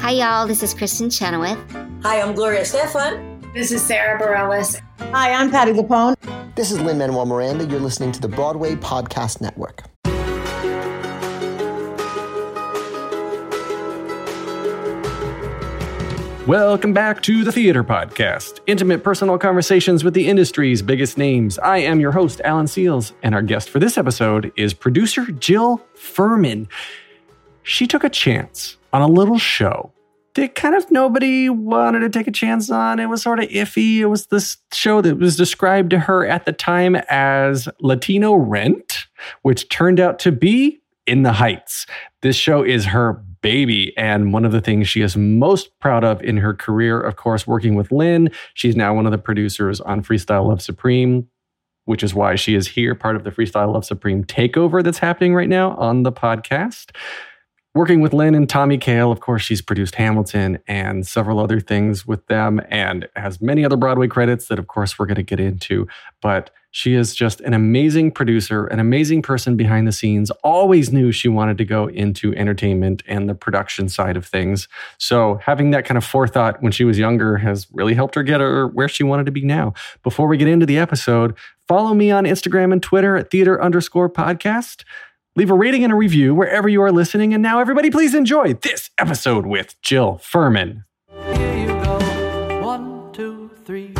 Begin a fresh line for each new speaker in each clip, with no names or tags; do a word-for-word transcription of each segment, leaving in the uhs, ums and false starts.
Hi, y'all. This is Kristen Chenoweth.
Hi, I'm Gloria Estefan.
This is Sarah Bareilles.
Hi, I'm Patti LuPone.
This is Lin-Manuel Miranda. You're listening to the Broadway Podcast Network.
Welcome back to the Theater Podcast, intimate personal conversations with the industry's biggest names. I am your host, Alan Seals, and our guest for this episode is producer Jill Furman. She took a chance on a little show that kind of nobody wanted to take a chance on. It was sort of iffy. It was this show that was described to her at the time as Latino Rent, which turned out to be In the Heights. This show is her baby, and one of the things she is most proud of in her career, of course, working with Lin. She's now one of the producers on Freestyle Love Supreme, which is why she is here, part of the Freestyle Love Supreme takeover that's happening right now on the podcast. Working with Lin and Tommy Kail, of course, she's produced Hamilton and several other things with them and has many other Broadway credits that, of course, we're going to get into. But she is just an amazing producer, an amazing person behind the scenes, always knew she wanted to go into entertainment and the production side of things. So having that kind of forethought when she was younger has really helped her get her where she wanted to be now. Before we get into the episode, follow me on Instagram and Twitter at theater underscore podcast. Leave a rating and a review wherever you are listening. And now, everybody, please enjoy this episode with Jill Furman.
Here you go. One, two, three.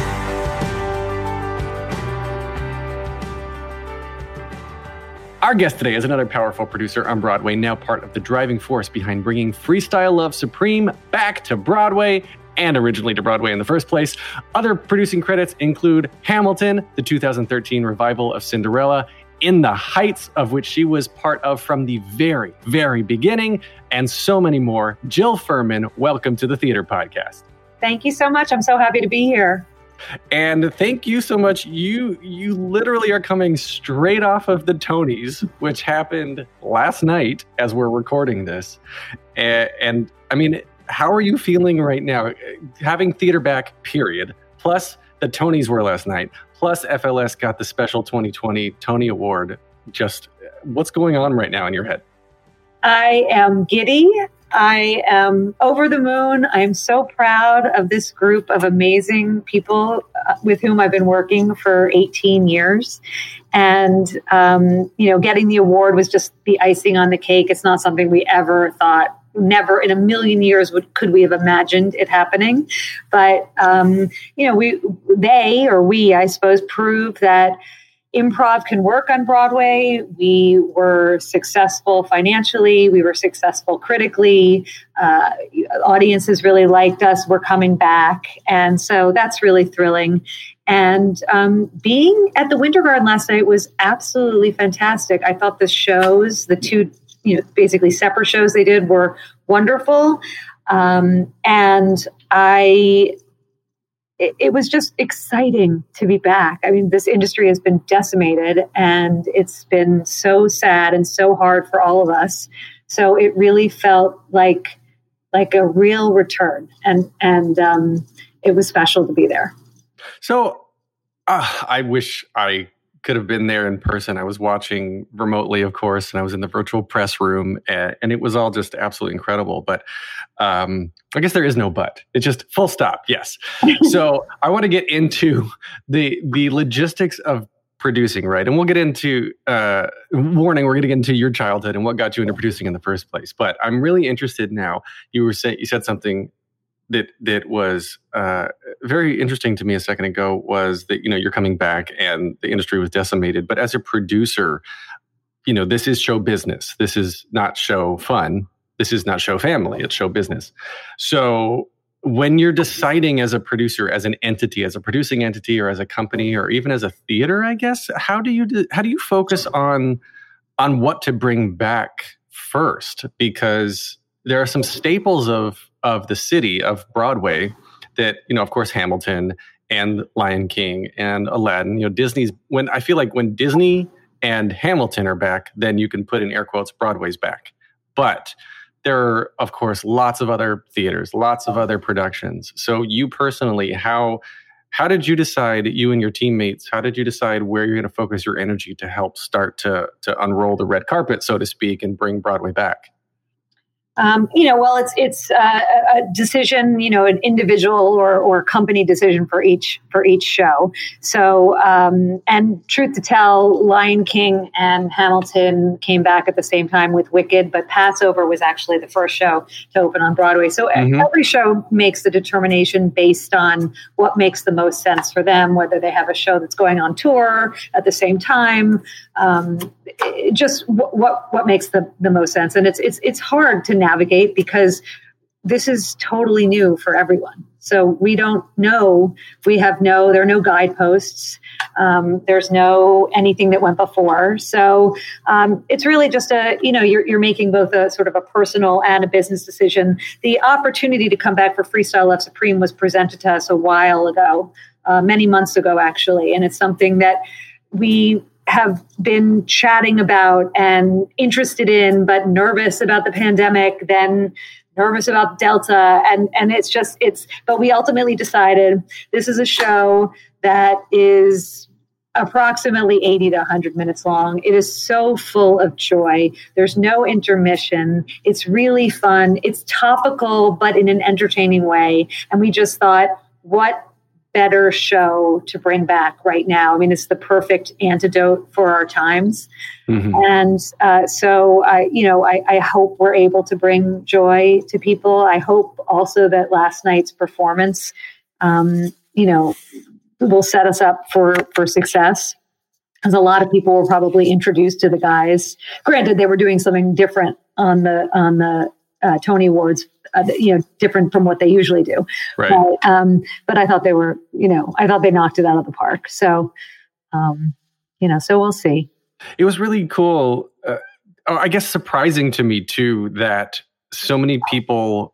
Our guest today is another powerful producer on Broadway, now part of the driving force behind bringing Freestyle Love Supreme back to Broadway and originally to Broadway in the first place. Other producing credits include Hamilton, the two thousand thirteen revival of Cinderella, In the Heights, of which she was part of from the very, very beginning, and so many more. Jill Furman, welcome to the Theater Podcast.
Thank you so much. I'm so happy to be here.
And thank you so much. You you literally are coming straight off of the Tonys, which happened last night as we're recording this. And, and I mean, how are you feeling right now? Having theater back, period. Plus, the Tonys were last night. Plus, F L S got the special twenty twenty Tony Award. Just what's going on right now in your head?
I am giddy. I am over the moon. I am so proud of this group of amazing people with whom I've been working for eighteen years. And, um, you know, getting the award was just the icing on the cake. It's not something we ever thought, never in a million years would could we have imagined it happening. But, um, you know, we, they or we, I suppose, proved that improv can work on Broadway. We were successful financially. We were successful critically. Uh, audiences really liked us. We're coming back. And so that's really thrilling. And um, being at the Winter Garden last night was absolutely fantastic. I thought the shows, the two, you know, basically separate shows they did were wonderful. Um, and I... it was just exciting to be back. I mean, this industry has been decimated and it's been so sad and so hard for all of us. So it really felt like like a real return, and and um, it was special to be there.
So uh, I wish I could have been there in person. I was watching remotely, of course, and I was in the virtual press room, and, and it was all just absolutely incredible. But um, I guess there is no but. It's just full stop. Yes. So I want to get into the the logistics of producing, right? And we'll get into, uh, warning, we're going to get into your childhood and what got you into producing in the first place. But I'm really interested now. You were saying, you said something that that was uh, very interesting to me a second ago, was that, you know, you're coming back and the industry was decimated. But as a producer, you know, this is show business. This is not show fun. This is not show family. It's show business. So when you're deciding as a producer, as an entity, as a producing entity, or as a company, or even as a theater, I guess, how do you do, how do you focus on on what to bring back first? Because there are some staples of of the city of Broadway that, you know, of course, Hamilton and Lion King and Aladdin. You know, Disney's, when I feel like when Disney and Hamilton are back, then you can put in air quotes Broadway's back. But there are, of course, lots of other theaters, lots of other productions. So you personally, how how did you decide, you and your teammates, how did you decide where you're going to focus your energy to help start to to unroll the red carpet, so to speak, and bring Broadway back?
Um, you know, well, it's it's uh, a decision, you know, an individual or or company decision for each for each show. So, um, and truth to tell, Lion King and Hamilton came back at the same time with Wicked, but Passover was actually the first show to open on Broadway. So mm-hmm. every show makes the determination based on what makes the most sense for them, whether they have a show that's going on tour at the same time, um, it just w- what what makes the, the most sense. And it's it's it's hard to navigate because this is totally new for everyone. So we don't know. We have no, there are no guideposts. Um, there's no anything that went before. So um, it's really just a, you know, you're, you're making both a sort of a personal and a business decision. The opportunity to come back for Freestyle Love Supreme was presented to us a while ago, uh, many months ago, actually. And it's something that we have been chatting about and interested in, but nervous about the pandemic, then nervous about Delta. And, and it's just, it's, but we ultimately decided this is a show that is approximately eighty to one hundred minutes long. It is so full of joy. There's no intermission. It's really fun. It's topical, but in an entertaining way. And we just thought, what better show to bring back right now? I mean, it's the perfect antidote for our times. Mm-hmm. And uh, so, I, you know, I, I hope we're able to bring joy to people. I hope also that last night's performance, um, you know, will set us up for, for success. Because a lot of people were probably introduced to the guys. Granted, they were doing something different on the on the uh, Tony Awards. Uh, you know, different from what they usually do.
Right.
But, um, but I thought they were, you know, I thought they knocked it out of the park. So, um, you know, so we'll see.
It was really cool. Uh, I guess surprising to me too, that so many people,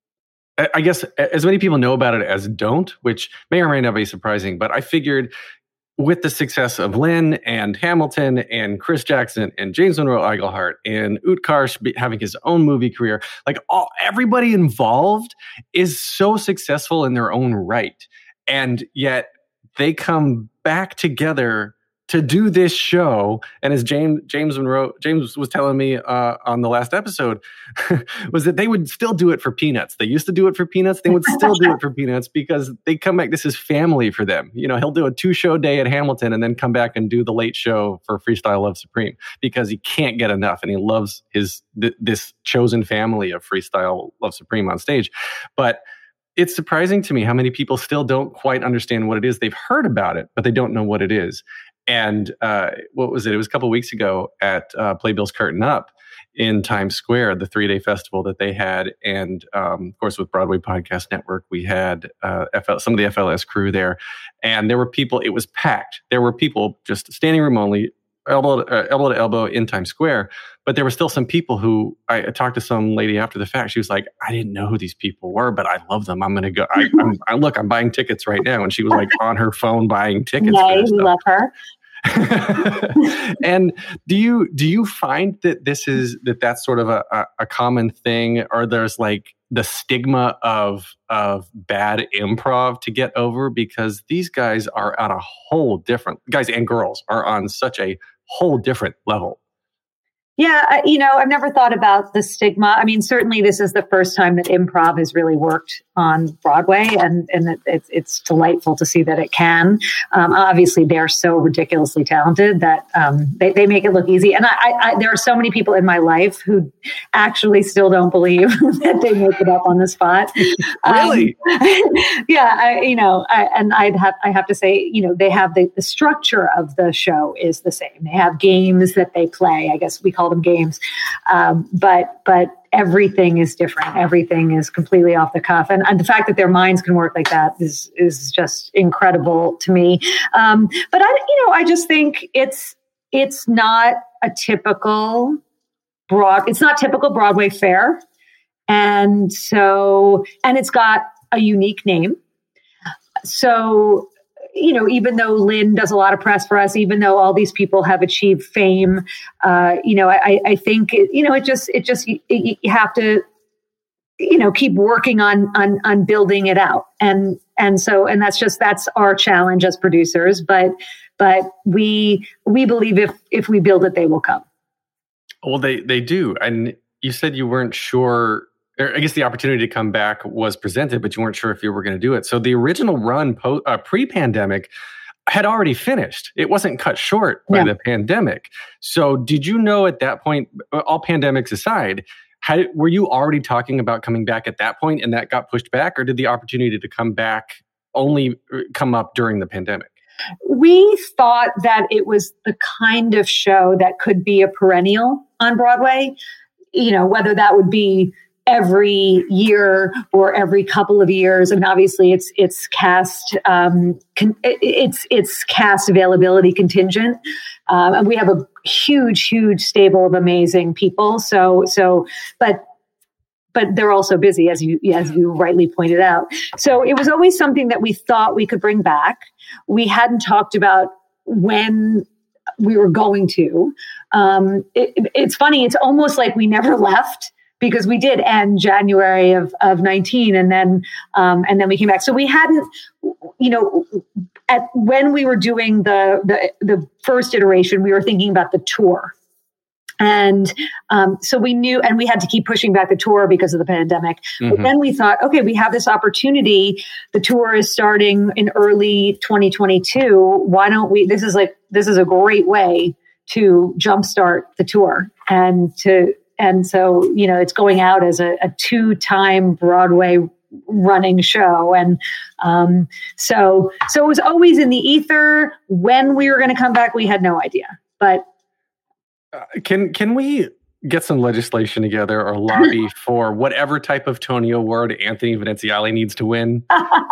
I guess as many people know about it as don't, which may or may not be surprising, but I figured with the success of Lin and Hamilton and Chris Jackson and James Monroe Iglehart and Utkarsh having his own movie career, like all, everybody involved is so successful in their own right. And yet they come back together to do this show. And as James James Monroe James was telling me uh, on the last episode, was that they would still do it for peanuts. They used to do it for peanuts. They would still do it for peanuts because they come back. This is family for them. You know, he'll do a two show day at Hamilton and then come back and do the late show for Freestyle Love Supreme because he can't get enough and he loves his th- this chosen family of Freestyle Love Supreme on stage. But it's surprising to me how many people still don't quite understand what it is. They've heard about it, but they don't know what it is. And uh, what was it? It was a couple of weeks ago at uh, Playbill's Curtain Up in Times Square, the three-day festival that they had. And, um, of course, with Broadway Podcast Network, we had uh, F L, some of the F L S crew there. And there were people, it was packed. There were people just standing room only, elbow to, uh, elbow to elbow in Times Square. But there were still some people who, I talked to some lady after the fact. She was like, I didn't know who these people were, but I love them. I'm going to go. I, I'm, I, look, I'm buying tickets right now. And she was like on her phone buying tickets.
Yeah, we love her.
And do you do you find that this is that that's sort of a, a, a common thing, or there's like the stigma of of bad improv to get over? Because these guys are on a whole different, guys and girls are on such a whole different level.
Yeah, I, you know, I've never thought about the stigma. I mean, certainly this is the first time that improv has really worked on Broadway, and, and it, it's, it's delightful to see that it can. Um, obviously, they're so ridiculously talented that um, they, they make it look easy. And I, I, I, there are so many people in my life who actually still don't believe that they make it up on the spot.
Really?
Um, yeah, I, you know, I, and I'd have I have to say, you know, they have the, the structure of the show is the same. They have games that they play. I guess we call them games, um, but but everything is different. Everything is completely off the cuff, and, and the fact that their minds can work like that is is just incredible to me. Um, but I, you know, I just think it's it's not a typical broad. It's not typical Broadway fare, and so and it's got a unique name. So, you know, even though Lin does a lot of press for us, even though all these people have achieved fame, uh, you know, I, I think, it, you know, it just, it just, it, you have to, you know, keep working on, on, on building it out. And, and so, and that's just, that's our challenge as producers. But, but we, we believe if, if we build it, they will come.
Well, they, they do. And you said you weren't sure, or I guess the opportunity to come back was presented, but you weren't sure if you were going to do it. So the original run po- uh, pre-pandemic had already finished. It wasn't cut short by yeah. the pandemic. So did you know at that point, all pandemics aside, had, were you already talking about coming back at that point and that got pushed back, or did the opportunity to come back only come up during the pandemic?
We thought that it was the kind of show that could be a perennial on Broadway, you know, whether that would be every year or every couple of years. And obviously it's, it's cast, um, con- it's, it's cast availability contingent. Um, and we have a huge, huge stable of amazing people. So, so, but, but they're also busy, as you, as you rightly pointed out. So it was always something that we thought we could bring back. We hadn't talked about when we were going to. Um, it, it's funny. It's almost like we never left, because we did end January of, of nineteen, and then um, and then we came back. So we hadn't, you know, at when we were doing the the, the first iteration, we were thinking about the tour. And um, so we knew, and we had to keep pushing back the tour because of the pandemic. Mm-hmm. But then we thought, okay, we have this opportunity. The tour is starting in early twenty twenty-two. Why don't we, this is like, this is a great way to jumpstart the tour. And to, and so, you know, it's going out as a, a two-time Broadway running show. And um, so, so it was always in the ether. When we were going to come back, we had no idea. But
Uh, can can we get some legislation together or lobby for whatever type of Tony Award Anthony Veneziale needs to win?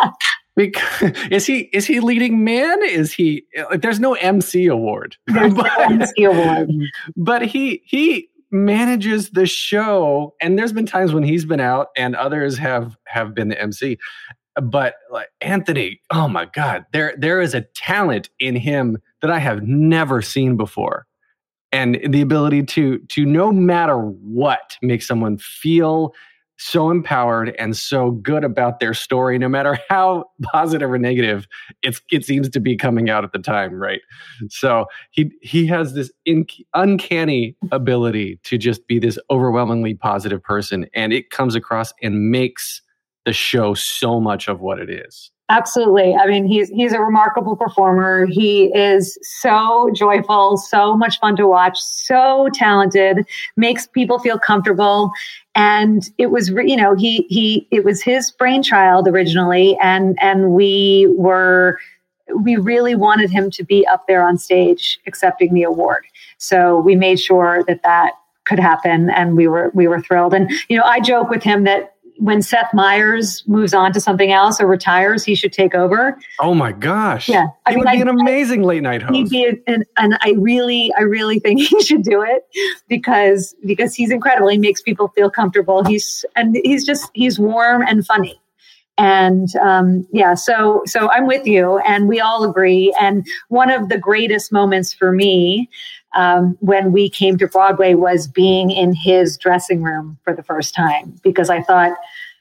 Because, is he is he leading man? Is he like? There's no M C award.
There's
but,
no M C award.
But he he manages the show, and there's been times when he's been out, and others have have been the M C. But like Anthony, oh my God, there there is a talent in him that I have never seen before. And the ability to, to no matter what, make someone feel so empowered and so good about their story, no matter how positive or negative it's, it seems to be coming out at the time, right? So he he has this in, uncanny ability to just be this overwhelmingly positive person, and it comes across and makes the show so much of what it is.
Absolutely. I mean, he's he's a remarkable performer. He is so joyful, so much fun to watch, so talented, makes people feel comfortable. And it was, you know, he he it was his brainchild originally, and and we were we really wanted him to be up there on stage accepting the award. So we made sure that that could happen, and we were we were thrilled. And you know, I joke with him that when Seth Meyers moves on to something else or retires, he should take over.
Oh my gosh.
Yeah.
I he mean, would be I, an amazing late night host.
He'd be an, and, and I really, I really think he should do it because, because he's incredible. He makes people feel comfortable. He's, and he's just, he's warm and funny. And, um, yeah, so, so I'm with you, and we all agree. And one of the greatest moments for me, Um, when we came to Broadway, was being in his dressing room for the first time, because I thought,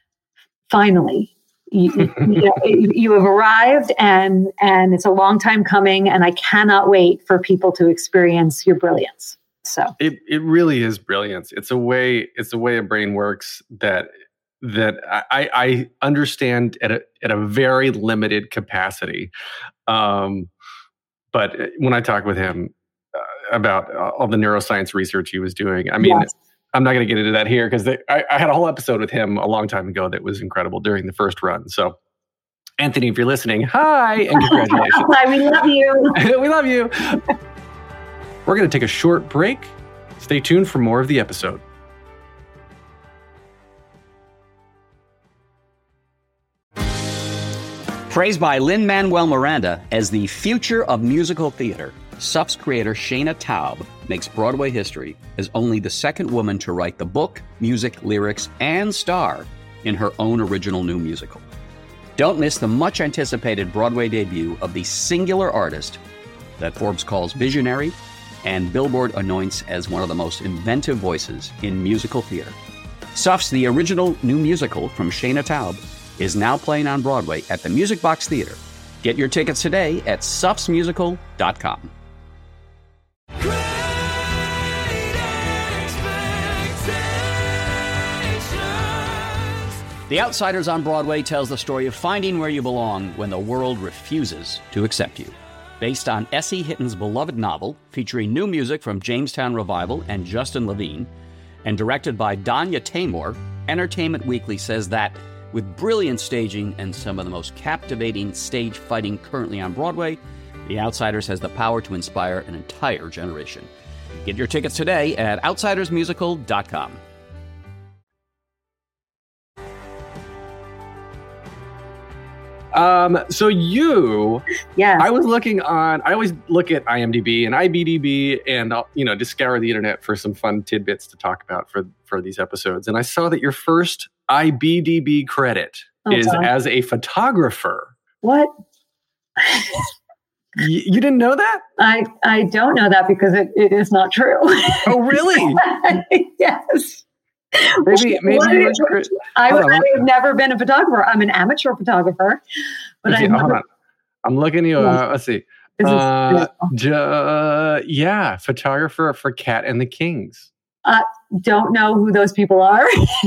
finally, you, you, know, you have arrived, and and it's a long time coming, and I cannot wait for people to experience your brilliance. So
it it really is brilliance. It's a way it's a way a brain works that that I, I understand at a at a very limited capacity. Um, but when I talk with him about all the neuroscience research he was doing. I mean, yes. I'm not going to get into that here because I, I had a whole episode with him a long time ago that was incredible during the first run. So, Anthony, if you're listening, hi and congratulations.
Hi, we love you.
We love you. We're going to take a short break. Stay tuned for more of the episode.
Praised by Lin-Manuel Miranda as the future of musical theater, S U F's creator Shana Taub makes Broadway history as only the second woman to write the book, music, lyrics, and star in her own original new musical. Don't miss the much-anticipated Broadway debut of the singular artist that Forbes calls visionary and Billboard anoints as one of the most inventive voices in musical theater. S U F's The Original New Musical from Shana Taub is now playing on Broadway at the Music Box Theater. Get your tickets today at sufs musical dot com. The Outsiders on Broadway tells the story of finding where you belong when the world refuses to accept you. Based on Essie Hitton's beloved novel, featuring new music from Jamestown Revival and Justin Levine, and directed by Danya Taymor, Entertainment Weekly says that, with brilliant staging and some of the most captivating stage fighting currently on Broadway, The Outsiders has the power to inspire an entire generation. Get your tickets today at outsiders musical dot com.
Um, so you,
Yeah.
I was looking on, I always look at IMDb and I B D B and, I'll, you know, just scour the internet for some fun tidbits to talk about for, for these episodes. And I saw that your first I B D B credit
Oh,
is
God.
as a photographer.
What?
Y- you didn't know that?
I, I don't know that because it, it is not true.
Oh, really?
Yes.
Maybe, maybe
What
you
is-
were-
I,
Hold on,
I have never been a photographer. I'm an amateur photographer, but
Okay,
I
hold
never.
on. I'm looking you. Uh, let's see.
This is-
Uh, ju- yeah, photographer for Cat and the Kings.
uh, don't know who those people are.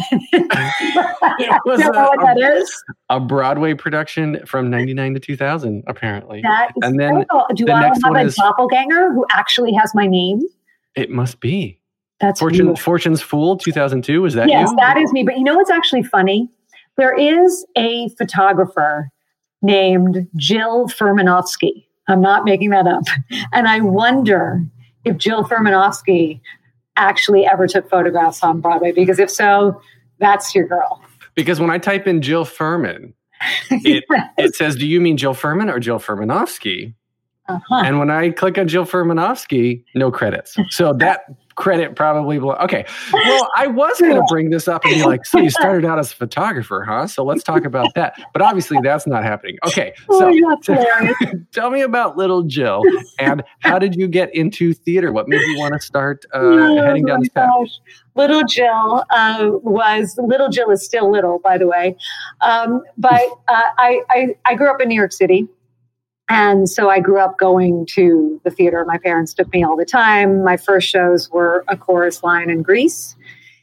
It was
don't know
a-
what that is.
A Broadway production from ninety-nine to two thousand, apparently.
That is
and then
terrible. Do
the
I
next
have
one
a
is-
doppelganger who actually has my name?
It must be.
That's
Fortune,
weird.
Fortune's Fool, two thousand two. Is that
Yes,
you?
that is me. But you know what's actually funny? There is a photographer named Jill Furmanovsky. I'm not making that up. And I wonder if Jill Furmanovsky actually ever took photographs on Broadway, because if so, that's your girl.
Because when I type in Jill Furman, it, it says, do you mean Jill Furman or Jill Furmanovsky?
Uh-huh.
And when I click on Jill Furmanovsky, no credits. So that credit probably will. Okay. Well, I was going to bring this up and be like, so you started out as a photographer, huh? So let's talk about that. But obviously that's not happening. Okay. So
Oh, that's hilarious.
tell me about Little Jill and how did you get into theater? What made you want to start uh,
Oh,
heading down
my
this path?
gosh. Little Jill uh, was, Little Jill is still little, by the way. Um, but uh, I, I, I grew up in New York City. And so I grew up going to the theater. My parents took me all the time. My first shows were A Chorus Line in Grease.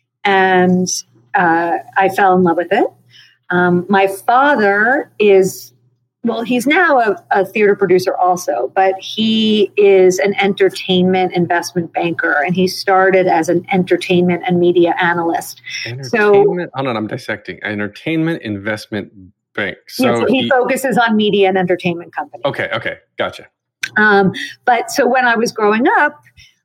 And uh, I fell in love with it. Um, my father is, well, he's now a, a theater producer also, but he is an entertainment investment banker. And he started as an entertainment and media analyst.
Entertainment. Hold on, I'm dissecting. Entertainment investment bank. So
Yes, he,
he-
focuses on media and entertainment companies.
okay, okay, gotcha.
Um, but so when I was growing up,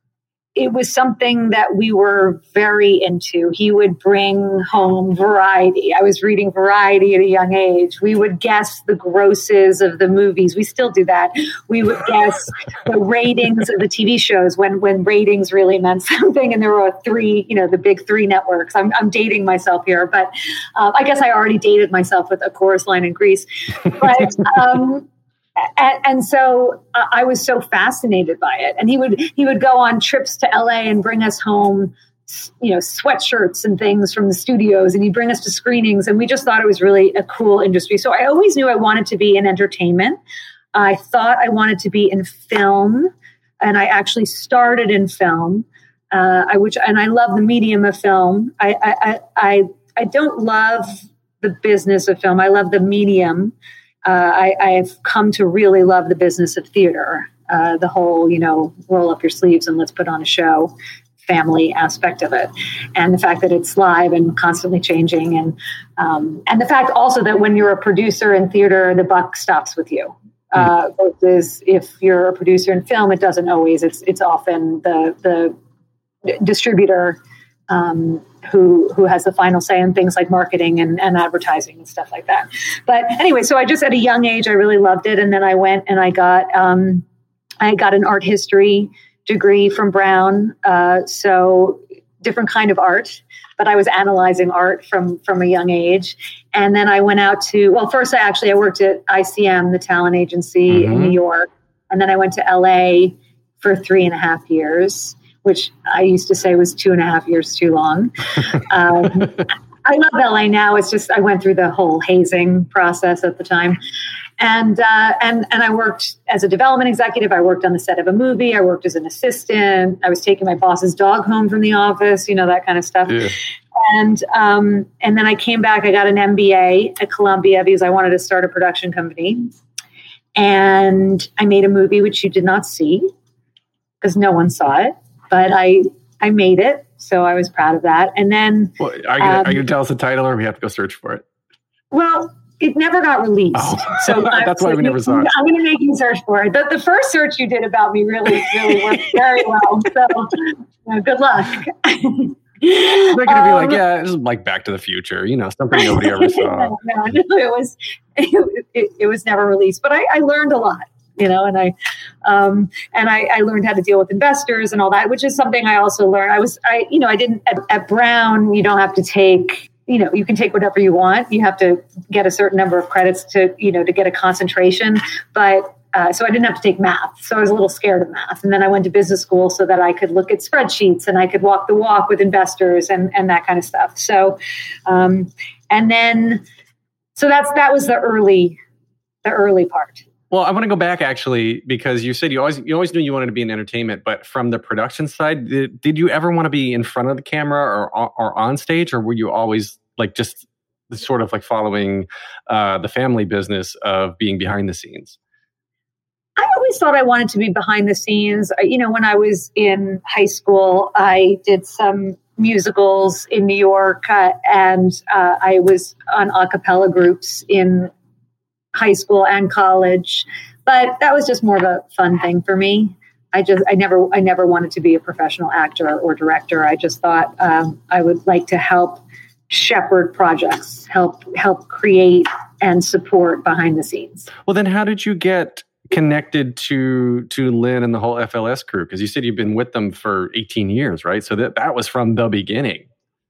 it was something that we were very into. He would bring home Variety. I was reading Variety at a young age. We would guess the grosses of the movies. We still do that. We would guess the ratings of the T V shows when, when ratings really meant something. And there were three, you know, the big three networks. I'm, I'm dating myself here, but um, I guess I already dated myself with A Chorus Line in Grease. But um, And, and so uh, I was so fascinated by it. And he would he would go on trips to L A and bring us home, you know, sweatshirts and things from the studios. And he'd bring us to screenings. And we just thought it was really a cool industry. So I always knew I wanted to be in entertainment. I thought I wanted to be in film. And I actually started in film, uh, I which and I love the medium of film. I I I, I don't love the business of film. I love the medium. Uh, I, I've come to really love the business of theater, uh, the whole, you know, roll up your sleeves and let's put on a show family aspect of it. And the fact that it's live and constantly changing. And um, and the fact also that when you're a producer in theater, the buck stops with you. Uh, versus if you're a producer in film, it doesn't always. It's it's often the the distributor um, who who has the final say in things like marketing and, and advertising and stuff like that. But anyway, so I just at a young age, I really loved it. And then I went and I got um, I got an art history degree from Brown. Uh, so different kind of art, but I was analyzing art from, from a young age. And then I went out to, well, first I actually, I worked at I C M, the talent agency mm-hmm. in New York. And then I went to L A for three and a half years, which I used to say was two and a half years too long. Um, I love L A now. It's just, I went through the whole hazing process at the time. And, uh, and, and I worked as a development executive. I worked on the set of a movie. I worked as an assistant. I was taking my boss's dog home from the office, you know, that kind of stuff. Yeah. And um, and then I came back. I got an M B A at Columbia because I wanted to start a production company. And I made a movie which you did not see because no one saw it, but I I made it, so I was proud of that. And then,
well, are you gonna, um, are you going to tell us the title, or we have to go search for it?
Well, it never got released,
oh.
so
that's why we never saw it.
I'm going to make you search for it. The, the first search you did about me really, really worked very well. So, uh, good luck.
They're going to be like, yeah, this is like Back to the Future, you know, something nobody ever saw.
no, no, no, it was it, it, it was never released, but I, I learned a lot, you know, and I um, and I, I learned how to deal with investors and all that, which is something I also learned. I was, I you know, I didn't at, at Brown. You don't have to take, you know, you can take whatever you want. You have to get a certain number of credits to, you know, to get a concentration, but. Uh, so I didn't have to take math. So I was a little scared of math. And then I went to business school so that I could look at spreadsheets and I could walk the walk with investors and, and that kind of stuff. So, um, and then, so that's, that was the early, the early part.
Well, I want to go back actually, because you said you always, you always knew you wanted to be in entertainment, but from the production side, did, did you ever want to be in front of the camera or, or on stage, or were you always like just sort of like following uh, the family business of being behind the scenes?
I always thought I wanted to be behind the scenes. You know, when I was in high school, I did some musicals in New York, uh, and uh, I was on a cappella groups in high school and college. But that was just more of a fun thing for me. I just, I never, I never wanted to be a professional actor or director. I just thought um, I would like to help shepherd projects, help, help create and support behind the scenes.
Well, then how did you get connected to to Lynn and the whole F L S crew? Because you said you've been with them for eighteen years, right? So that, that was from the beginning.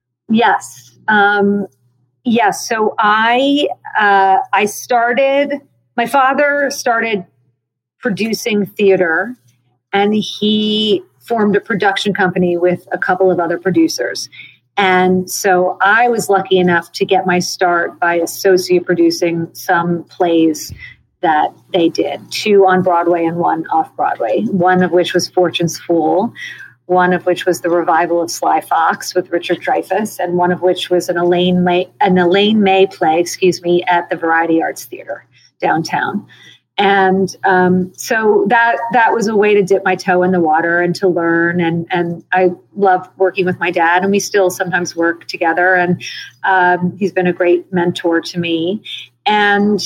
Yes. Um, yes. So I uh, I started, my father started producing theater, and he formed a production company with a couple of other producers. And so I was lucky enough to get my start by associate producing some plays that they did, two on Broadway and one off Broadway, one of which was Fortune's Fool, one of which was the revival of Sly Fox with Richard Dreyfuss, and one of which was an Elaine May, an Elaine May play, excuse me, at the Variety Arts Theater downtown. And um, so that that was a way to dip my toe in the water and to learn. And, and I loved working with my dad, and we still sometimes work together. And um, he's been a great mentor to me. And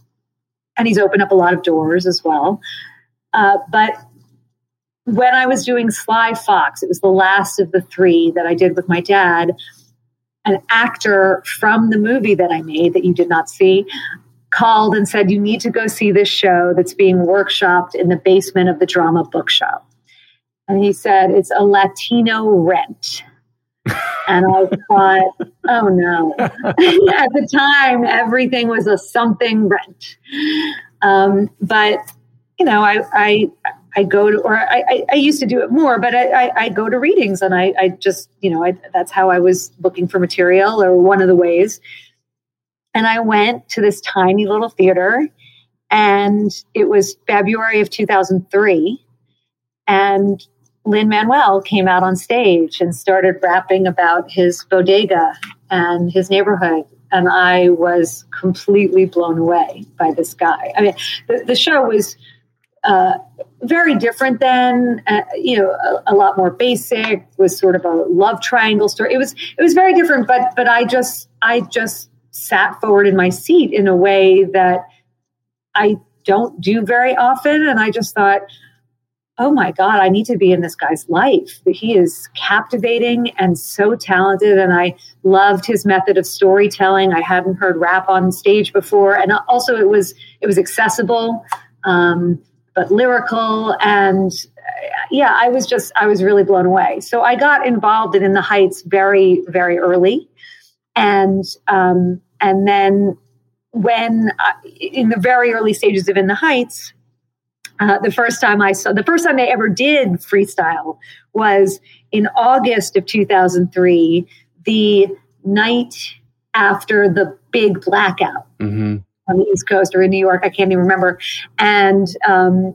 And he's opened up a lot of doors as well. Uh, but when I was doing Sly Fox, it was the last of the three that I did with my dad. An actor from the movie that I made that you did not see called and said, you need to go see this show that's being workshopped in the basement of the Drama Bookshop. And he said, it's a Latino Rent. And I thought, oh no. At the time, everything was a something Rent. Um, but, you know, I, I, I go to, or I, I used to do it more, but I, I, I go to readings, and I, I just, you know, I, that's how I was looking for material, or one of the ways. And I went to this tiny little theater, and it was February of two thousand three. And Lin-Manuel came out on stage and started rapping about his bodega and his neighborhood. And I was completely blown away by this guy. I mean, the, the show was uh, very different then, uh, you know, a, a lot more basic, was sort of a love triangle story. It was, it was very different, but, but I just, I just sat forward in my seat in a way that I don't do very often. And I just thought, oh my God, I need to be in this guy's life. He is captivating and so talented. And I loved his method of storytelling. I hadn't heard rap on stage before. And also it was, it was accessible, um, but lyrical. And uh, yeah, I was just, I was really blown away. So I got involved in In the Heights very, very early. And, um, and then when I, in the very early stages of In the Heights, Uh, the first time I saw, the first time they ever did freestyle was in August of two thousand three, the night after the big blackout mm-hmm. on the East Coast or in New York. I can't even remember. And um,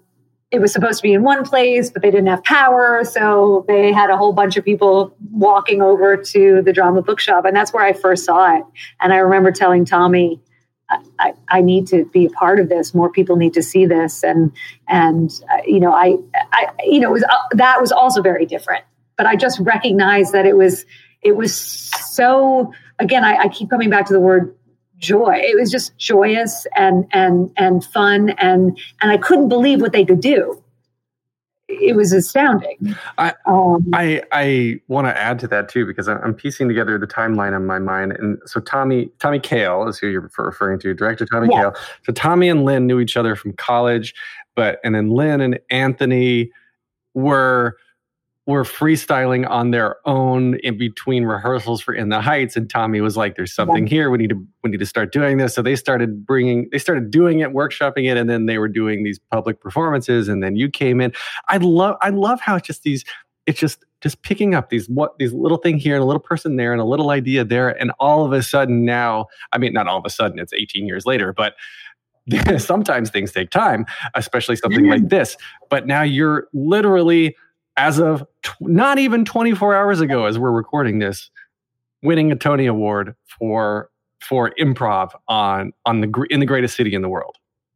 it was supposed to be in one place, but they didn't have power. So they had a whole bunch of people walking over to the drama bookshop. And that's where I first saw it. And I remember telling Tommy, I, I, I need to be a part of this. More people need to see this. And, and uh, you know, I, I, you know, it was, uh, that was also very different. But I just recognized that it was, it was so, again, I, I keep coming back to the word joy. It was just joyous and and and fun, and and I couldn't believe what they could do. It was astounding.
I
um,
I, I want to add to that too, because I'm piecing together the timeline in my mind. And so Tommy Tommy Kail is who you're referring to, director Tommy
yeah.
Kail. So Tommy and Lynn knew each other from college, but and then Lynn and Anthony were. were freestyling on their own in between rehearsals for In the Heights, and Tommy was like, "There's something yeah. here. We need to we need to start doing this." So they started bringing, they started doing it, workshopping it, and then they were doing these public performances. And then you came in. I love I love how it's just these, it's just just picking up these what these little thing here and a little person there and a little idea there, and all of a sudden now, I mean, not all of a sudden, it's eighteen years later, but. Sometimes things take time, especially something mm-hmm. like this. But now you're literally. As of t- not even twenty-four hours ago, as we're recording this, winning a Tony Award for for improv on on the in the greatest city in the world.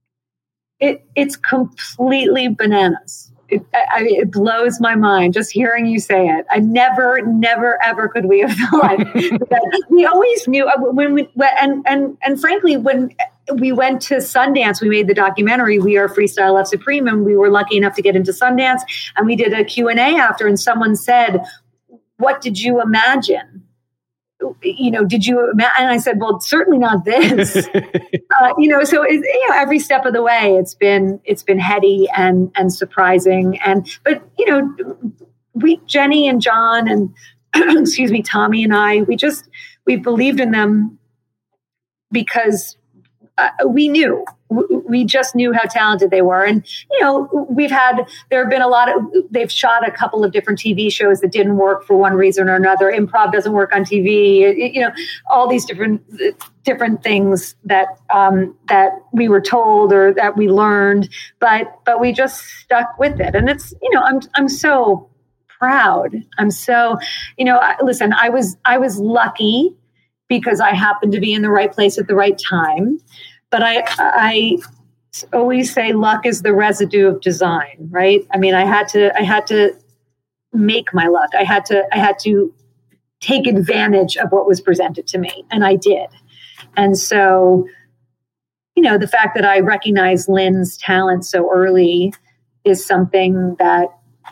It it's completely bananas. It, I, it blows my mind just hearing you say it. I never, never, ever could we have thought that we always knew when we and and and frankly when. We went to Sundance. We made the documentary, We Are Freestyle Left Supreme, and we were lucky enough to get into Sundance. And we did a Q and A after, and someone said, "What did you imagine? You know, did you?" Ima-? And I said, "Well, certainly not this." uh, you know, so it, you know, every step of the way, it's been it's been heady and and surprising. And but you know, we Jenny and John and excuse me, Tommy and I, we just we believed in them because. Uh, we knew, we just knew how talented they were. And, you know, we've had, there have been a lot of, they've shot a couple of different T V shows that didn't work for one reason or another. Improv doesn't work on T V, it, you know, all these different, different things that, um, that we were told or that we learned, but, but we just stuck with it. And it's, you know, I'm, I'm so proud. I'm so, you know, I, listen, I was, I was lucky because I happened to be in the right place at the right time. But I, I always say luck is the residue of design, right? I mean, I had to, I had to make my luck. I had to, I had to take advantage of what was presented to me, and I did. And so, you know, the fact that I recognized Lynn's talent so early is something that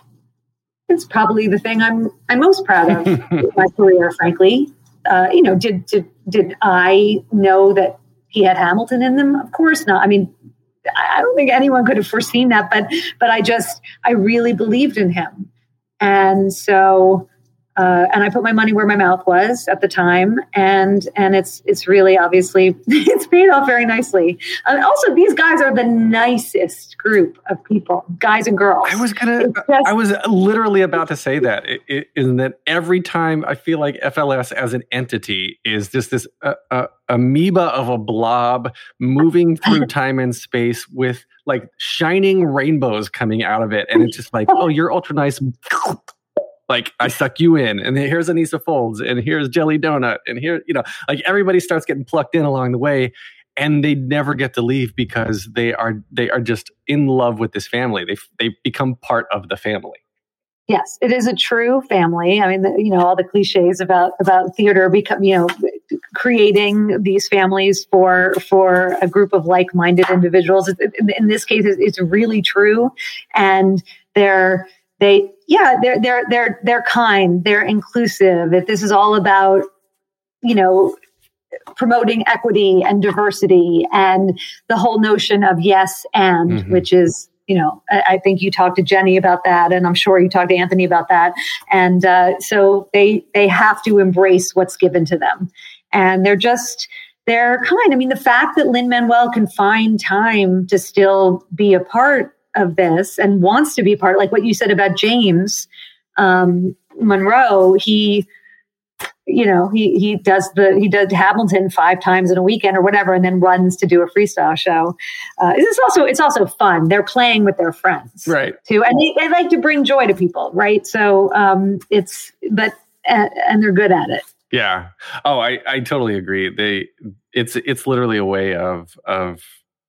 it's probably the thing I'm, I'm most proud of in my career, frankly. Uh, you know, did, did did I know that he had Hamilton in them? Of course not. I mean, I don't think anyone could have foreseen that, but but I just I really believed in him, and so uh, and I put my money where my mouth was at the time, and and it's it's really obviously it's paid off very nicely. And also, these guys are the nicest group of people, guys and girls.
I was gonna, just, I was literally about to say that. It, it, isn't that every time I feel like F L S as an entity is just this uh, uh, amoeba of a blob moving through time and space with like shining rainbows coming out of it, and it's just like, oh, you're ultra nice. Like, I suck you in, and here's Anissa Folds, and here's Jelly Donut, and here, you know, like everybody starts getting plucked in along the way, and they never get to leave because they are they are just in love with this family. They they become part of the family.
Yes, it is a true family. I mean, the, you know, all the cliches about about theater become, you know, creating these families for for a group of like-minded individuals. In, in this case, it's really true, and they're they. Yeah, they're they're they're they're kind. They're inclusive. If this is all about, you know, promoting equity and diversity and the whole notion of yes and, mm-hmm. which is, you know, I, I think you talked to Jenny about that, and I'm sure you talked to Anthony about that. And uh, so they they have to embrace what's given to them, and they're just they're kind. I mean, the fact that Lin-Manuel can find time to still be a part of this and wants to be part, like what you said about James um, Monroe, he, you know, he, he does the, he does Hamilton five times in a weekend or whatever, and then runs to do a freestyle show. Uh, it's also, it's also fun. They're playing with their friends.
Right.
Too. And they, they like to bring joy to people. Right. So um, it's, but, uh, and they're good at it.
Yeah. Oh, I, I totally agree. They, it's, it's literally a way of, of,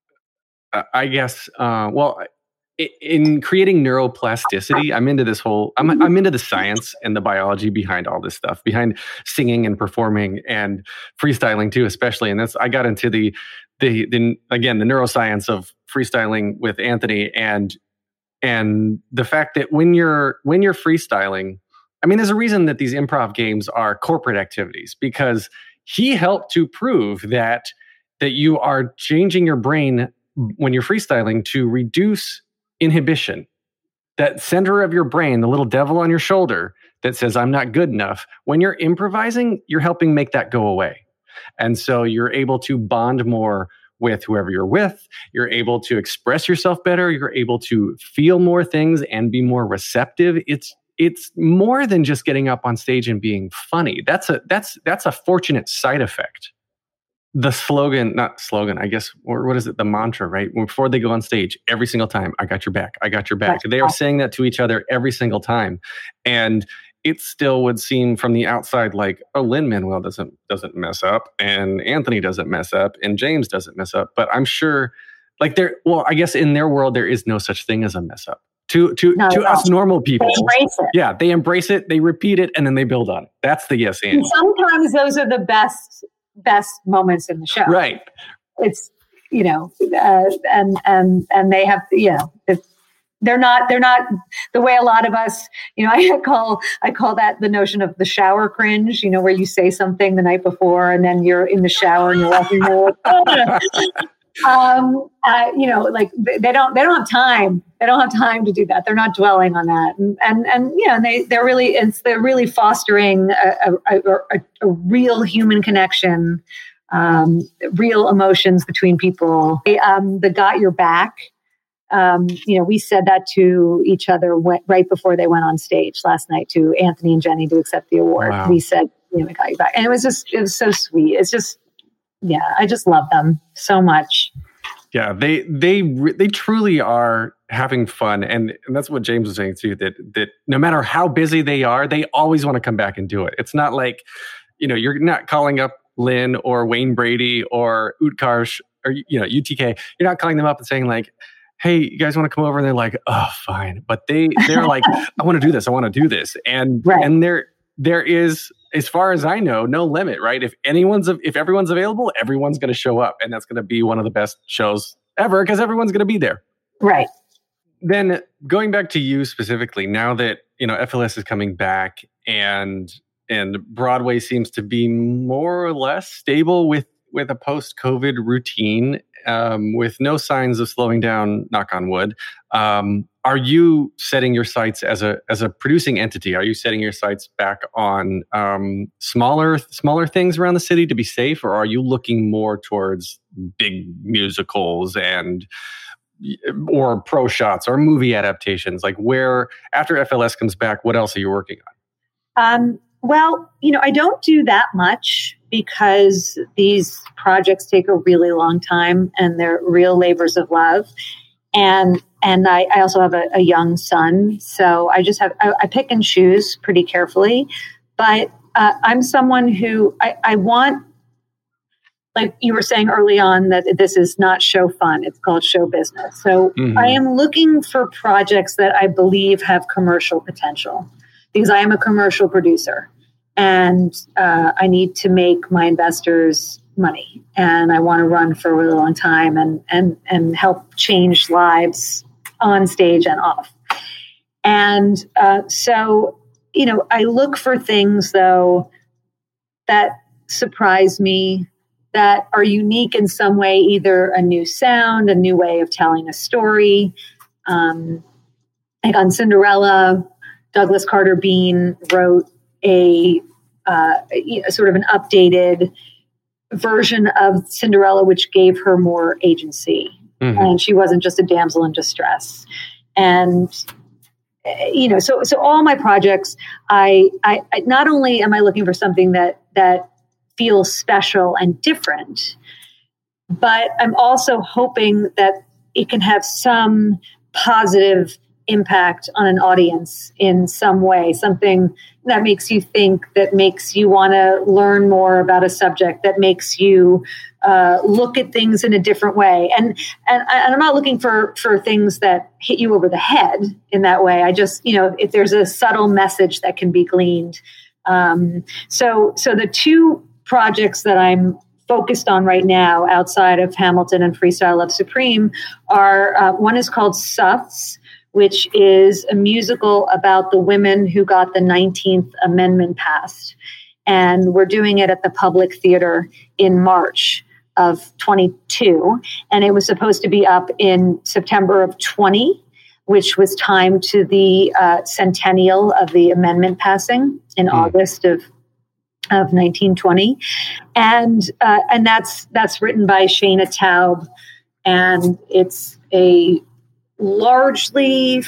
uh, I guess, uh, well, in creating neuroplasticity, I'm into this whole, I'm, I'm into the science and the biology behind all this stuff, behind singing and performing and freestyling too, especially. And that's, I got into the, the, the, again, the neuroscience of freestyling with Anthony and, and the fact that when you're, when you're freestyling, I mean, there's a reason that these improv games are corporate activities, because he helped to prove that, that you are changing your brain when you're freestyling to reduce inhibition. That center of your brain, the little devil on your shoulder that says, I'm not good enough. When you're improvising, you're helping make that go away. And so you're able to bond more with whoever you're with. You're able to express yourself better. You're able to feel more things and be more receptive. It's it's more than just getting up on stage and being funny. That's a that's that's a fortunate side effect. The slogan, not slogan, I guess, or what is it? The mantra, right? Before they go on stage, every single time, I got your back, I got your back. They are saying that to each other every single time. And it still would seem from the outside like, oh, Lin-Manuel doesn't doesn't mess up, and Anthony doesn't mess up, and James doesn't mess up. But I'm sure, like, there, well, I guess in their world, there is no such thing as a mess up. To to
no,
to
no.
us normal people,
they embrace it.
Yeah, they embrace it, they repeat it, and then they build on it. That's the yes and.
And sometimes those are the best best moments in the show.
Right.
It's, you know, uh, and and and they have, you know, it's, they're not they're not the way a lot of us, you know, I call I call that the notion of the shower cringe, you know, where you say something the night before and then you're in the shower and you're walking like, oh. um uh, you know, like they don't they don't have time they don't have time to do that. They're not dwelling on that, and and, and you know, they they're really it's they're really fostering a, a, a, a real human connection, um real emotions between people. They, um the got your back, um you know, we said that to each other went, right before they went on stage last night to Anthony and Jenny to accept the award. Wow. We said, you know, we got your back, and it was just it was so sweet. It's just, yeah, I just love them so much.
Yeah, they they they truly are having fun, and, and that's what James was saying too. That that no matter how busy they are, they always want to come back and do it. It's not like, you know, you're not calling up Lynn or Wayne Brady or Utkarsh or, you know, U T K. You're not calling them up and saying like, hey, you guys want to come over? And they're like, oh, fine. But they they're like, I want to do this. I want to do this, and right. and there there is, as far as I know, no limit, right? If anyone's, if everyone's available, everyone's going to show up, and that's going to be one of the best shows ever because everyone's going to be there.
Right.
Then going back to you specifically, now that, you know, F L S is coming back and and Broadway seems to be more or less stable with with a post-COVID routine, um, with no signs of slowing down, knock on wood. Um, are you setting your sights as a as a producing entity? Are you setting your sights back on um, smaller smaller things around the city to be safe, or are you looking more towards big musicals and or pro shots or movie adaptations? Like, where after F L S comes back, what else are you working on?
Um, well, you know, I don't do that much because these projects take a really long time and they're real labors of love. And and I, I also have a, a young son, so I just have I, I pick and choose pretty carefully. But uh, I'm someone who I, I want, like you were saying early on, that this is not show fun; it's called show business. So mm-hmm. I am looking for projects that I believe have commercial potential, because I am a commercial producer, and uh, I need to make my investors money, and I want to run for a really long time and and and help change lives on stage and off. And uh, so, you know, I look for things though that surprise me, that are unique in some way, either a new sound, a new way of telling a story. Um, like on Cinderella, Douglas Carter Beane wrote a, uh, a sort of an updated version of Cinderella, which gave her more agency. Mm-hmm. And she wasn't just a damsel in distress. And you know, so so all my projects, I, I, I not only am I looking for something that that feels special and different, but I'm also hoping that it can have some positive impact on an audience in some way, something that makes you think, that makes you want to learn more about a subject, that makes you uh, look at things in a different way. And, and and I'm not looking for for things that hit you over the head in that way. I just, you know, if there's a subtle message that can be gleaned. Um, so so the two projects that I'm focused on right now outside of Hamilton and Freestyle Love Supreme are, uh, one is called Suffs, which is a musical about the women who got the nineteenth Amendment passed. And we're doing it at the Public Theater in March of twenty-two. And it was supposed to be up in September of twenty, which was timed to the uh, centennial of the amendment passing in mm. August of of nineteen twenty. And uh, and that's that's written by Shana Taub. And it's a largely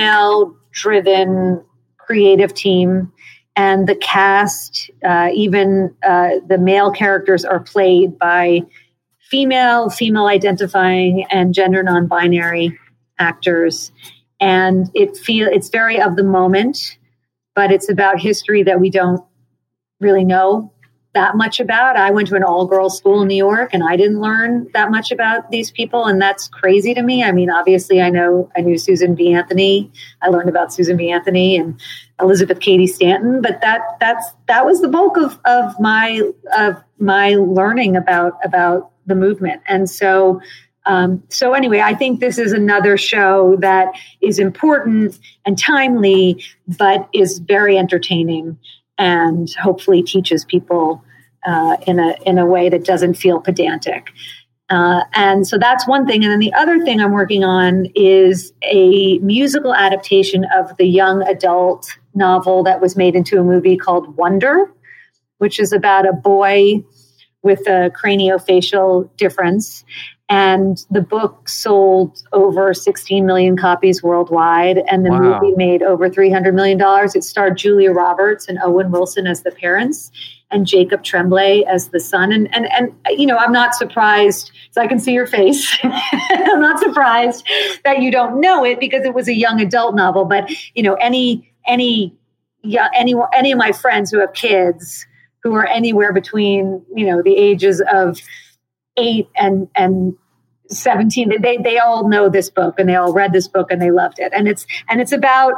female-driven creative team, and the cast, uh, even uh, the male characters, are played by female, female-identifying, and gender non-binary actors. And it feel it's very of the moment, but it's about history that we don't really know that much about. I went to an all-girls school in New York, and I didn't learn that much about these people, and that's crazy to me. I mean, obviously, I know I knew Susan B. Anthony. I learned about Susan B. Anthony and Elizabeth Cady Stanton, but that that's that was the bulk of of my of my learning about about the movement. And so, um, so anyway, I think this is another show that is important and timely, but is very entertaining, and hopefully teaches people uh, in a in a way that doesn't feel pedantic. Uh, and so that's one thing. And then the other thing I'm working on is a musical adaptation of the young adult novel that was made into a movie called Wonder, which is about a boy with a craniofacial difference. And the book sold over sixteen million copies worldwide, and the
Wow.
movie made over three hundred million dollars. It starred Julia Roberts and Owen Wilson as the parents, and Jacob Tremblay as the son. And, and, and you know, I'm not surprised, so I can see your face. I'm not surprised that you don't know it, because it was a young adult novel. But, you know, any, any, yeah, any, any of my friends who have kids who are anywhere between, you know, the ages of eight and and seventeen, they they all know this book, and they all read this book, and they loved it. And it's and it's about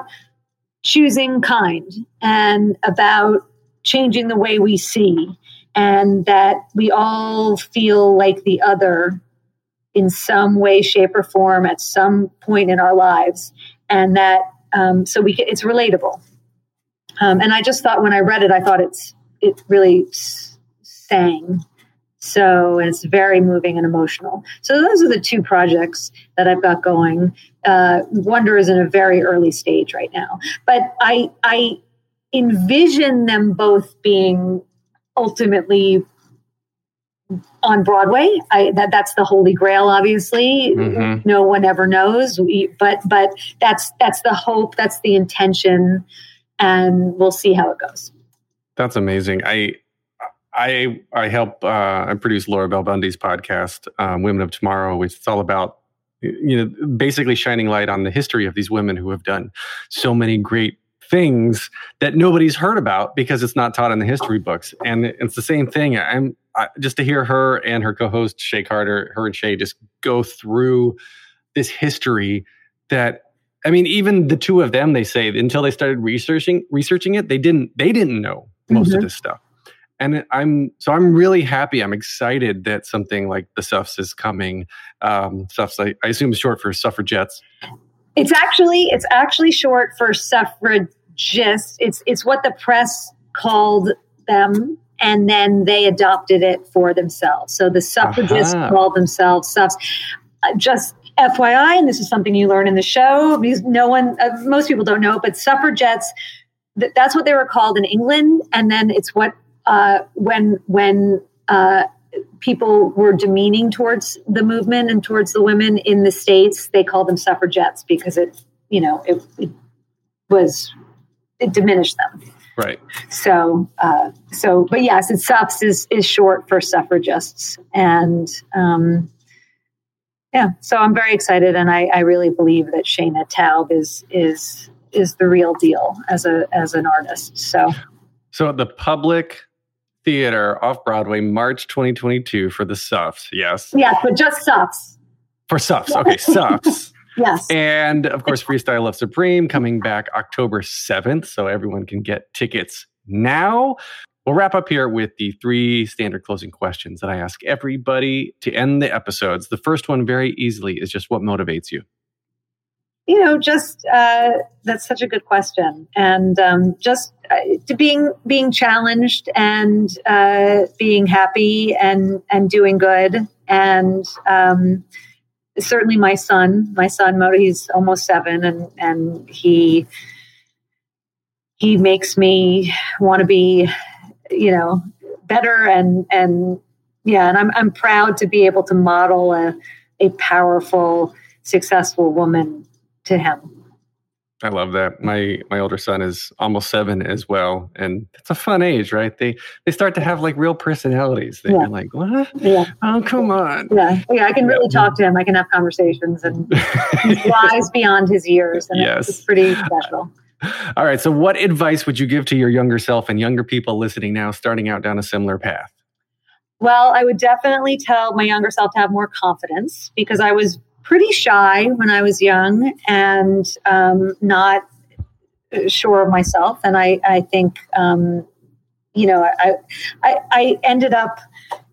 choosing kind, and about changing the way we see, and that we all feel like the other in some way, shape, or form at some point in our lives, and that um, so we can, it's relatable. Um, and I just thought, when I read it, I thought it's it really s- sang. So, and it's very moving and emotional. So those are the two projects that I've got going. Uh, Wonder is in a very early stage right now, but I I envision them both being ultimately on Broadway. I, that that's the holy grail, obviously.
Mm-hmm.
No one ever knows, we, but but that's that's the hope, that's the intention, and we'll see how it goes.
That's amazing. I I I help uh, I produce Laura Bell Bundy's podcast, um, Women of Tomorrow, which is all about, you know, basically shining light on the history of these women who have done so many great things that nobody's heard about because it's not taught in the history books. And it's the same thing. I'm I, just to hear her and her co-host Shay Carter, her and Shay, just go through this history that, I mean, even the two of them, they say until they started researching researching it, they didn't they didn't know most mm-hmm. of this stuff. And I'm so I'm really happy. I'm excited that something like the Suffs is coming. Um, Suffs, I, I assume, is short for suffragettes.
It's actually it's actually short for suffragists. It's it's what the press called them, and then they adopted it for themselves. So the suffragists uh-huh. called themselves Suffs. Uh, just F Y I, and this is something you learn in the show, because no one, uh, most people don't know, but suffragettes, th- that's what they were called in England, and then it's what. Uh, when when uh, people were demeaning towards the movement and towards the women in the States, they called them suffragettes because it, you know, it, it was, it diminished them.
Right.
So, uh, so, but yes, it's S U F S is, is short for suffragists. And, um, yeah, so I'm very excited. And I, I really believe that Shaina Taub is, is, is the real deal as a, as an artist. So,
so the Public Theater off Broadway, March twenty twenty-two for the S U F S. Yes.
Yes, but just S U F S.
For S U F S. Okay. S U F S.
Yes.
And of course, Freestyle Love Supreme coming back October seventh. So everyone can get tickets now. We'll wrap up here with the three standard closing questions that I ask everybody to end the episodes. The first one very easily is just what motivates you?
You know, just, uh, that's such a good question. And um, just uh, to being, being challenged and uh, being happy and, and doing good. And, um, certainly my son, my son, he's almost seven, and, and he, he makes me want to be, you know, better. And, and yeah, and I'm, I'm proud to be able to model a, a powerful, successful woman to him.
I love that. My my older son is almost seven as well, and it's a fun age, right? They they start to have like real personalities. They're
yeah.
like, what?
Yeah.
Oh, come on.
Yeah, yeah. I can really yeah. talk to him. I can have conversations, and he's wise beyond his years. And
yes,
it's pretty special.
All right. So, what advice would you give to your younger self and younger people listening now, starting out down a similar path?
Well, I would definitely tell my younger self to have more confidence, because I was pretty shy when I was young and um, not sure of myself. And I, I think, um, you know, I, I, I ended up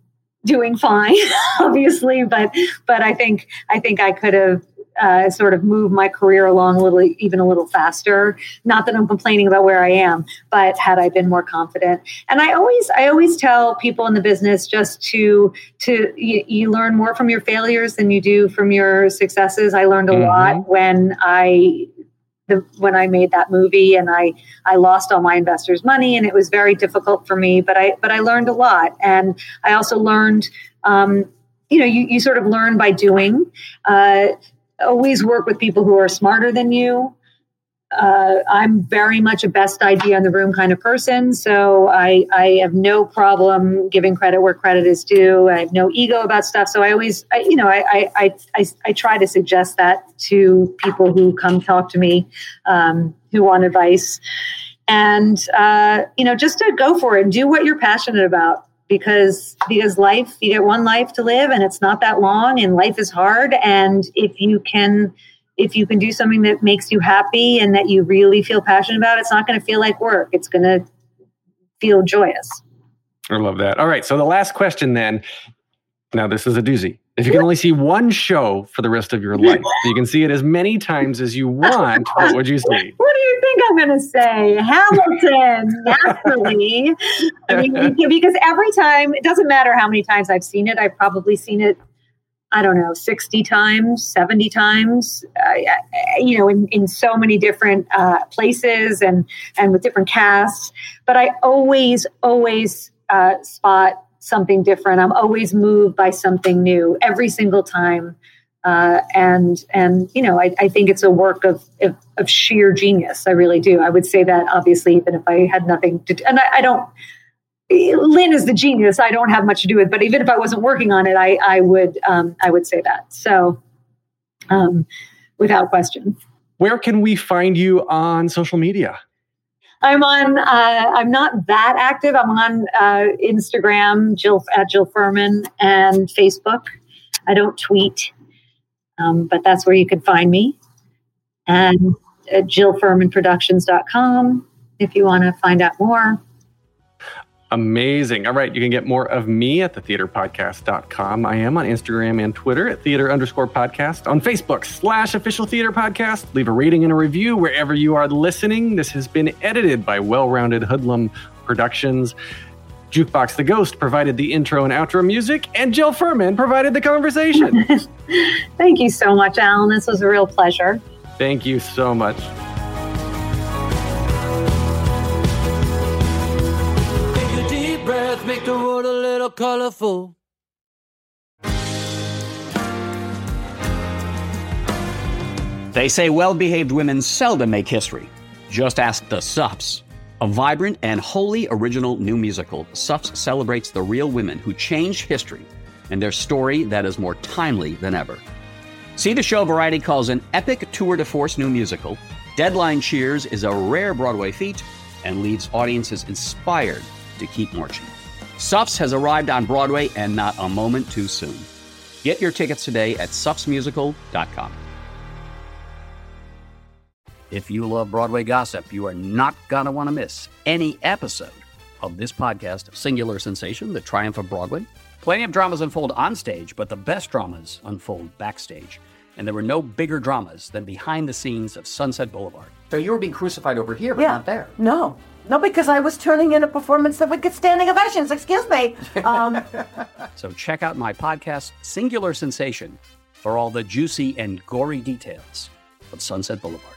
doing fine, obviously, but, but I think, I think I could have uh, sort of moved my career along a little, even a little faster. Not that I'm complaining about where I am, but had I been more confident. And I always, I always tell people in the business just to, to, you, you learn more from your failures than you do from your successes. I learned a mm-hmm. lot when I, the, when I made that movie, and I, I lost all my investors' money, and it was very difficult for me, but I, but I learned a lot. And I also learned, um, you know, you, you sort of learn by doing. Uh, always work with people who are smarter than you. Uh, I'm very much a best idea in the room kind of person. So I, I have no problem giving credit where credit is due. I have no ego about stuff. So I always, I, you know, I, I, I, I try to suggest that to people who come talk to me, um, who want advice. And, uh, you know, just to go for it and do what you're passionate about. Because because life, you get one life to live, and it's not that long, and life is hard. And if you can if you can do something that makes you happy and that you really feel passionate about, it's not going to feel like work. It's going to feel joyous.
I love that. All right. So the last question then. Now this is a doozy. If you can only see one show for the rest of your life, you can see it as many times as you want, what would you see?
What do you think I'm going to say? Hamilton, naturally. I mean, because every time, it doesn't matter how many times I've seen it. I've probably seen it, I don't know, sixty times, seventy times, uh, you know, in, in so many different uh, places and, and with different casts. But I always, always uh, spot something different. I'm always moved by something new every single time. Uh, and, and, you know, I, I think it's a work of, of, of sheer genius. I really do. I would say that obviously, even if I had nothing to do, and I, I don't, Lynn is the genius. I don't have much to do with, but even if I wasn't working on it, I, I would, um, I would say that. So, um, without question.
Where can we find you on social media?
I'm on, uh, I'm not that active. I'm on uh, Instagram, Jill at Jill Furman, and Facebook. I don't tweet, um, but that's where you can find me. And at jill furman productions dot com if you want to find out more.
Amazing. All right. You can get more of me at the theater podcast dot com. I am on Instagram and Twitter at theater underscore podcast. On Facebook slash official theater podcast. Leave a rating and a review wherever you are listening. This has been edited by Well-Rounded Hoodlum Productions. Jukebox the Ghost provided the intro and outro music, and Jill Furman provided the conversation.
Thank you so much, Alan. This was a real pleasure.
Thank you so much.
Make the world a little colorful.
They say well-behaved women seldom make history. Just ask the Suffs. A vibrant and wholly original new musical, Suffs celebrates the real women who changed history and their story that is more timely than ever. See the show Variety calls an epic tour de force new musical. Deadline Cheers is a rare Broadway feat and leaves audiences inspired to keep marching. Suffs has arrived on Broadway and not a moment too soon. Get your tickets today at suffs musical dot com. If you love Broadway gossip, you are not going to want to miss any episode of this podcast, Singular Sensation, The Triumph of Broadway. Plenty of dramas unfold on stage, but the best dramas unfold backstage. And there were no bigger dramas than behind the scenes of Sunset Boulevard. So you were being crucified over here, but
yeah.
not there.
No. No, because I was turning in a performance that would get standing ovations. Excuse me. Um,
so check out my podcast, Singular Sensation, for all the juicy and gory details of Sunset Boulevard.